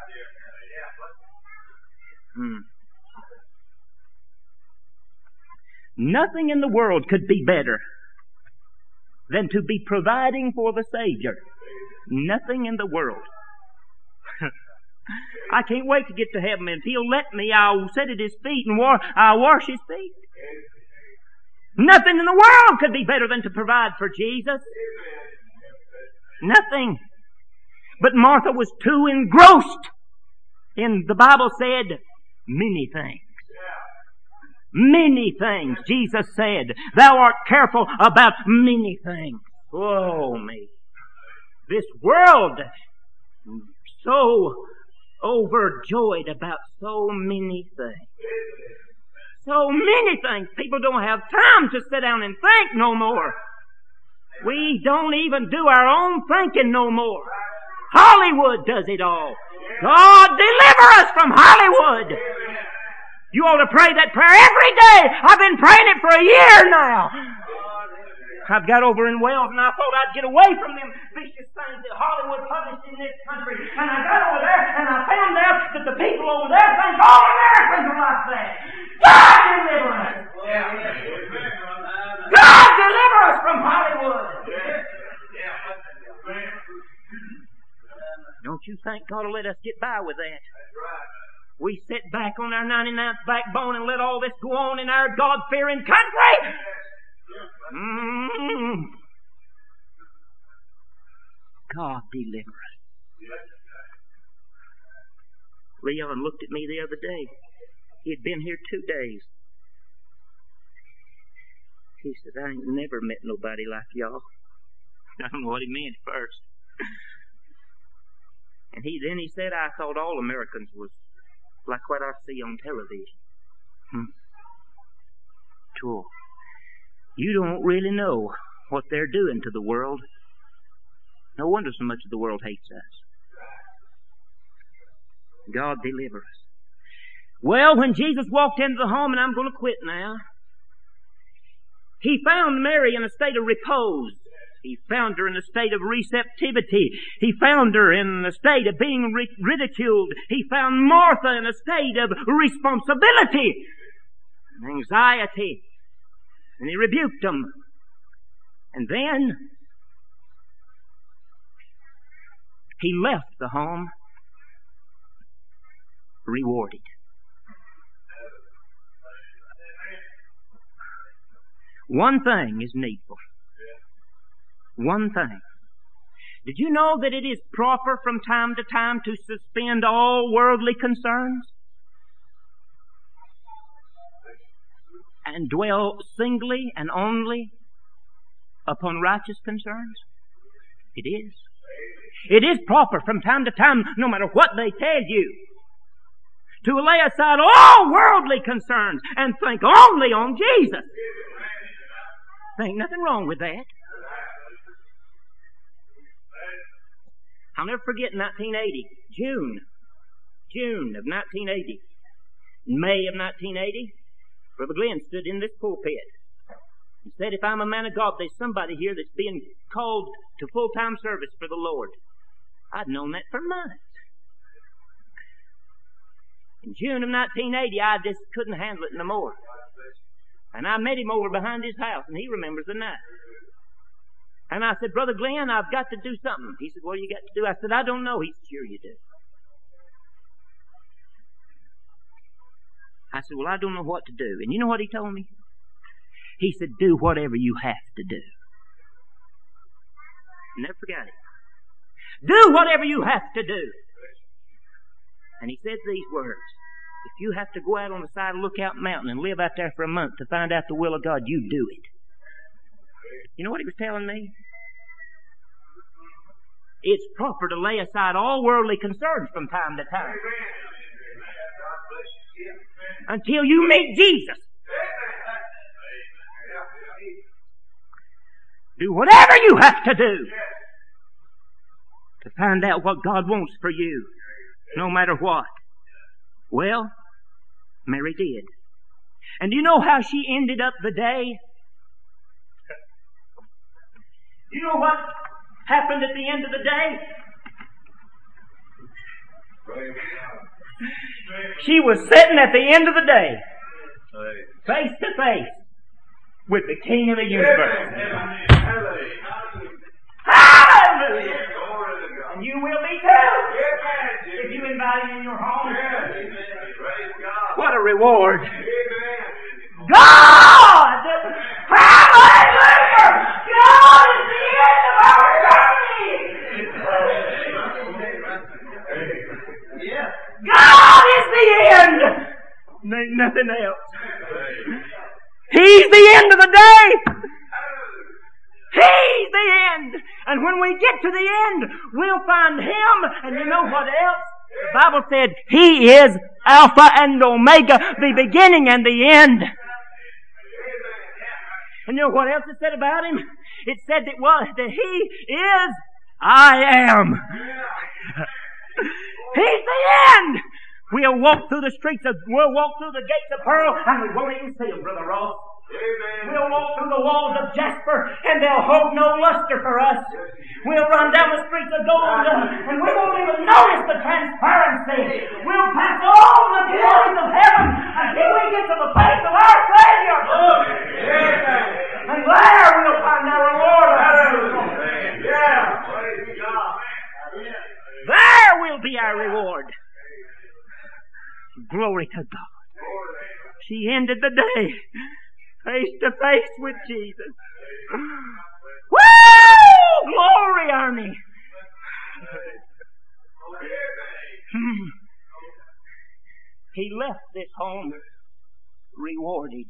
Nothing in the world could be better than to be providing for the Savior. Nothing in the world. I can't wait to get to heaven. If He'll let me, I'll sit at His feet and I'll wash His feet. Nothing in the world could be better than to provide for Jesus. Nothing. But Martha was too engrossed in, the Bible said, many things. Many things. Jesus said, Thou art careful about many things. Oh, me. This world, so overjoyed about so many things. So many things. People don't have time to sit down and think no more. We don't even do our own thinking no more. Hollywood does it all. God, deliver us from Hollywood. You ought to pray that prayer every day. I've been praying it for a year now. I've got over in Wales and I thought I'd get away from them vicious things that Hollywood published in this country. And I got over there and I found out that the people over there think all Americans are like that. God deliver us! God deliver us from Hollywood! Don't you think God will let us get by with that? We sit back on our 99th backbone and let all this go on in our God-fearing country? God deliver us. Leon looked at me the other day. He had been here 2 days. He said, I ain't never met nobody like y'all. I don't know what he meant at first. And then he said, I thought all Americans was like what I see on television. Cool. You don't really know what they're doing to the world. No wonder so much of the world hates us. God deliver us. Well, when Jesus walked into the home, and I'm going to quit now, He found Mary in a state of repose. He found her in a state of receptivity. He found her in a state of being ridiculed. He found Martha in a state of responsibility and anxiety. And He rebuked them. And then He left the home rewarded. One thing is needful. One thing. Did you know that it is proper from time to time to suspend all worldly concerns and dwell singly and only upon righteous concerns? It is. It is proper from time to time, no matter what they tell you, to lay aside all worldly concerns and think only on Jesus. There ain't nothing wrong with that. I'll never forget 1980, June of 1980. In May of 1980, Brother Glenn stood in this pulpit and said, if I'm a man of God, there's somebody here that's being called to full-time service for the Lord. I'd known that for months. In June of 1980, I just couldn't handle it no more. And I met him over behind his house, and he remembers the night. And I said, Brother Glenn, I've got to do something. He said, what do you got to do? I said, I don't know. He said, sure you do. I said, well, I don't know what to do. And you know what he told me? He said, do whatever you have to do. Never forgot it. Do whatever you have to do. And he said these words, if you have to go out on the side of Lookout Mountain and live out there for a month to find out the will of God, you do it. You know what he was telling me? It's proper to lay aside all worldly concerns from time to time until you meet Jesus. Do whatever you have to do to find out what God wants for you, no matter what. Well, Mary did. And do you know how she ended up the day? You know what happened at the end of the day? She was sitting at the end of the day, face to face with the King of the universe. Hallelujah! And you will be too, if you invite him in your home. What a reward! God! Hallelujah! God is the end of our journey! God is the end! There ain't nothing else. He's the end of the day! He's the end! And when we get to the end, we'll find Him, and you know what else? The Bible said, He is Alpha and Omega, the beginning and the end. And you know what else it said about Him? It said that He is I am. He's the end! We'll walk through the gates of pearl, and we won't even see them, Brother Ross. We'll walk through the walls of jasper, and they'll hold no luster for us. We'll run down the streets of gold, and we won't even notice the transparency. We'll pass all the glories of heaven until we get to the face of our Savior. And there we'll find our reward. There will be our reward. Glory to God. She ended the day face to face with Jesus. Woo! Glory, Ernie. He left this home rewarded.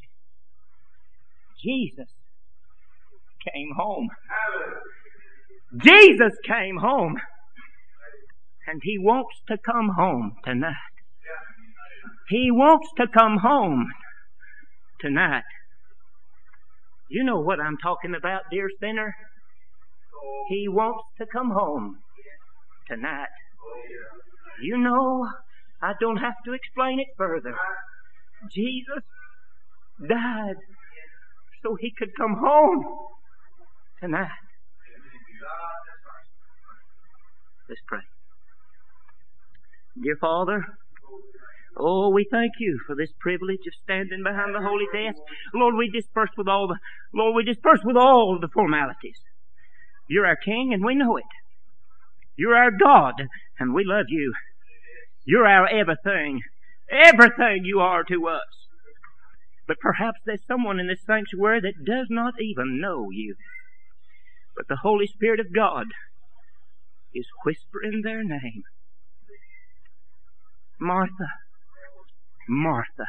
Jesus came home. Jesus came home. And He wants to come home tonight. He wants to come home tonight. You know what I'm talking about, dear sinner? He wants to come home tonight. You know I don't have to explain it further. Jesus died so He could come home tonight. Let's pray. Dear Father, oh, we thank You for this privilege of standing behind the holy desk. Lord, we disperse with all the formalities. You're our King, and we know it. You're our God, and we love You. You're our everything. Everything You are to us. But perhaps there's someone in this sanctuary that does not even know You. But the Holy Spirit of God is whispering their name. Martha, Martha.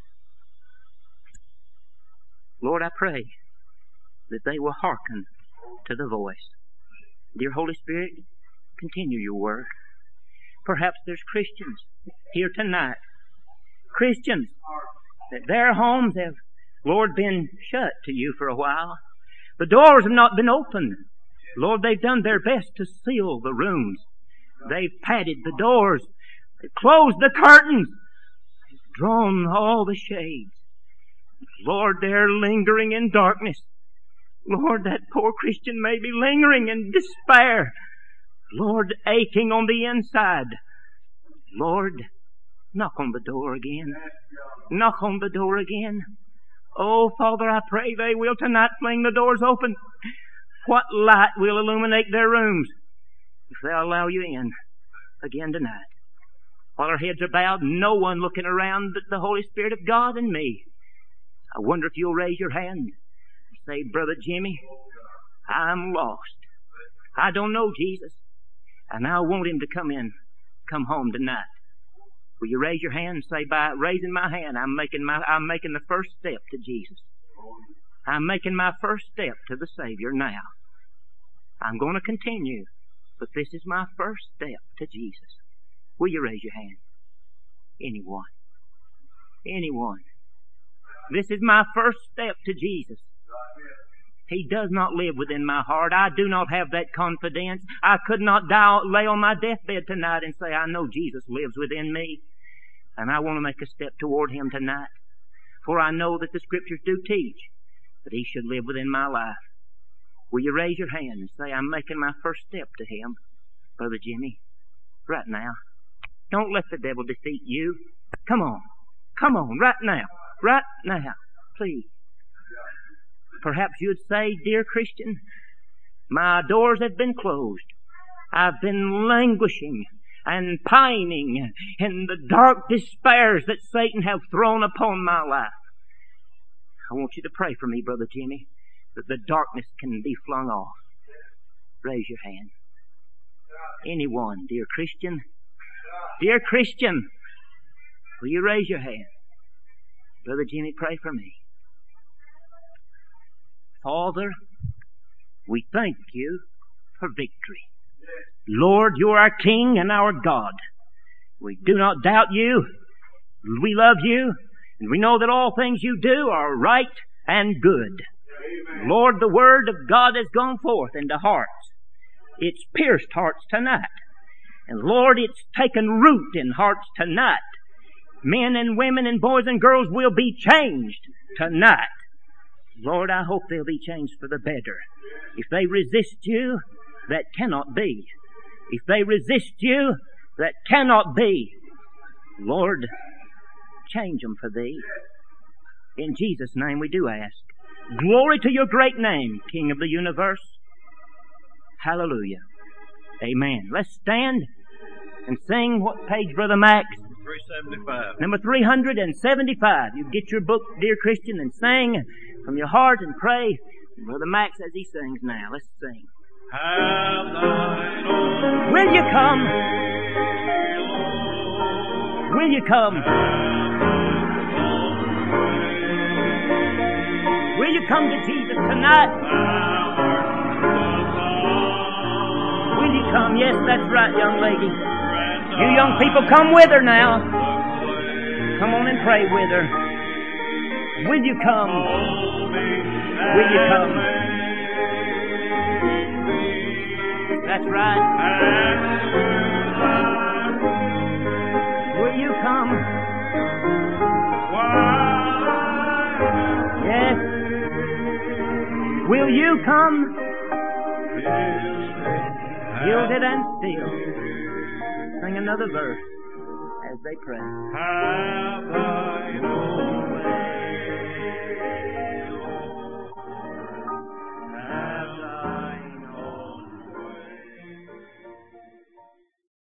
Lord, I pray that they will hearken to the voice. Dear Holy Spirit, continue Your work. Perhaps there's Christians here tonight. Christians that their homes have, Lord, been shut to You for a while. The doors have not been opened. Lord, they've done their best to seal the rooms. They've padded the doors. They've closed the curtains. They've drawn all the shades. Lord, they're lingering in darkness. Lord, that poor Christian may be lingering in despair. Lord, aching on the inside. Lord, knock on the door again. Knock on the door again. Oh, Father, I pray they will tonight fling the doors open. What light will illuminate their rooms if they'll allow You in again tonight. While our heads are bowed, no one looking around but the Holy Spirit of God and me. I wonder if you'll raise your hand and say, Brother Jimmy, I'm lost. I don't know Jesus, and I want Him to come home tonight. Will you raise your hand and say, by raising my hand, I'm making the first step to Jesus. I'm making my first step to the Savior now. I'm going to continue, but this is my first step to Jesus. Will you raise your hand? Anyone? Anyone? This is my first step to Jesus. He does not live within my heart. I do not have that confidence. I could not lay on my deathbed tonight and say, I know Jesus lives within me, and I want to make a step toward Him tonight. For I know that the Scriptures do teach that He should live within my life. Will you raise your hand and say, I'm making my first step to Him, Brother Jimmy, right now. Don't let the devil defeat you. Come on. Come on, right now. Right now. Please. Perhaps you'd say, Dear Christian, my doors have been closed. I've been languishing and pining in the dark despairs that Satan have thrown upon my life. I want you to pray for me, Brother Jimmy, that the darkness can be flung off. Raise your hand. Anyone, dear Christian? Dear Christian, will you raise your hand? Brother Jimmy, pray for me. Father, we thank You for victory. Lord, You are our King and our God. We do not doubt You. We love You. And we know that all things You do are right and good. Amen. Lord, the Word of God has gone forth into hearts. It's pierced hearts tonight. And Lord, it's taken root in hearts tonight. Men and women and boys and girls will be changed tonight. Lord, I hope they'll be changed for the better. If they resist You, that cannot be. If they resist You, that cannot be. Lord, change them for Thee. In Jesus' name we do ask. Glory to Your great name, King of the universe. Hallelujah. Amen. Let's stand and sing. What page, Brother Max? 375. Number 375. You get your book, dear Christian, and sing from your heart and pray. Brother Max, as he sings now, let's sing. Will you come? Will you come? Will you come to Jesus tonight? Will you come? Yes, that's right, young lady. You young people, come with her now. Come on and pray with her. Will you come? Will you come? That's right. Will you Will you come? Yielded and still. Sing another verse as they pray.